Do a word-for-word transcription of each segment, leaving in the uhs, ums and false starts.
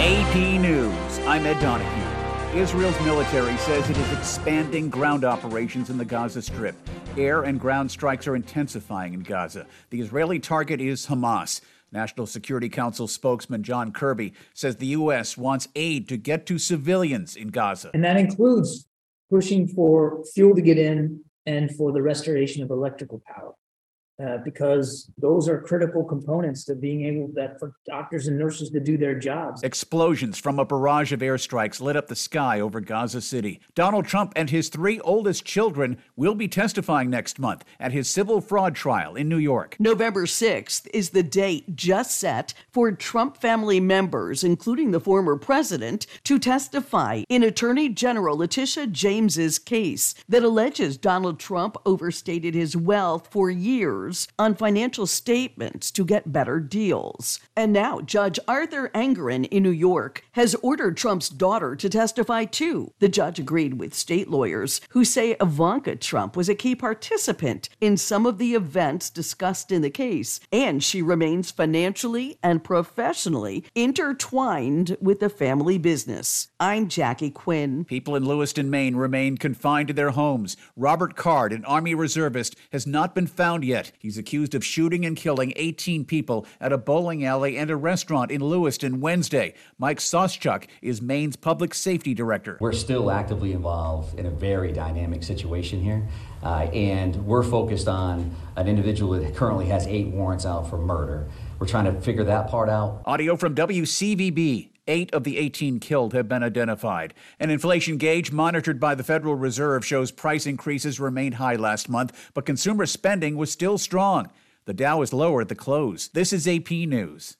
A P News, I'm Ed Donahue. Israel's military says it is expanding ground operations in the Gaza Strip. Air and ground strikes are intensifying in Gaza. The Israeli target is Hamas. National Security Council spokesman John Kirby says the U S wants aid to get to civilians in Gaza. And that includes pushing for fuel to get in and for the restoration of electrical power. Uh, because those are critical components to being able that for doctors and nurses to do their jobs. Explosions from a barrage of airstrikes lit up the sky over Gaza City. Donald Trump and his three oldest children will be testifying next month at his civil fraud trial in New York. November sixth is the date just set for Trump family members, including the former president, to testify in Attorney General Letitia James's case that alleges Donald Trump overstated his wealth for years on financial statements to get better deals. And now Judge Arthur Engoron in New York has ordered Trump's daughter to testify too. The judge agreed with state lawyers who say Ivanka Trump was a key participant in some of the events discussed in the case, and she remains financially and professionally intertwined with the family business. I'm Jackie Quinn. People in Lewiston, Maine remain confined to their homes. Robert Card, an Army reservist, has not been found yet. He's accused of shooting and killing eighteen people at a bowling alley and a restaurant in Lewiston Wednesday. Mike Soschuk is Maine's public safety director. We're still actively involved in a very dynamic situation here, uh, and we're focused on an individual that currently has eight warrants out for murder. We're trying to figure that part out. Audio from W C V B. Eight of the eighteen killed have been identified. An inflation gauge monitored by the Federal Reserve shows price increases remained high last month, but consumer spending was still strong. The Dow is lower at the close. This is A P News.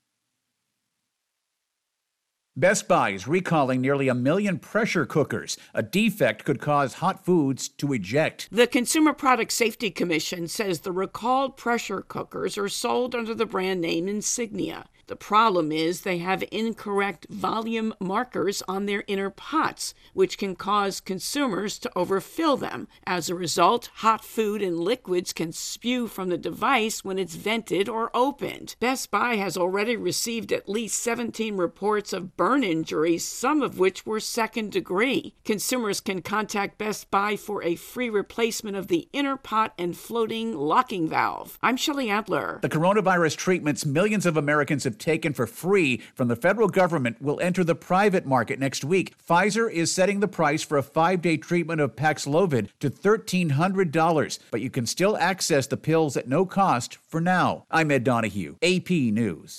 Best Buy is recalling nearly a million pressure cookers. A defect could cause hot foods to eject. The Consumer Product Safety Commission says the recalled pressure cookers are sold under the brand name Insignia. The problem is they have incorrect volume markers on their inner pots, which can cause consumers to overfill them. As a result, hot food and liquids can spew from the device when it's vented or opened. Best Buy has already received at least seventeen reports of burn injuries, some of which were second degree. Consumers can contact Best Buy for a free replacement of the inner pot and floating locking valve. I'm Shelley Adler. The coronavirus treatments millions of Americans have taken for free from the federal government will enter the private market next week. Pfizer is setting the price for a five-day treatment of Paxlovid to thirteen hundred dollars, but you can still access the pills at no cost for now. I'm Ed Donahue, A P News.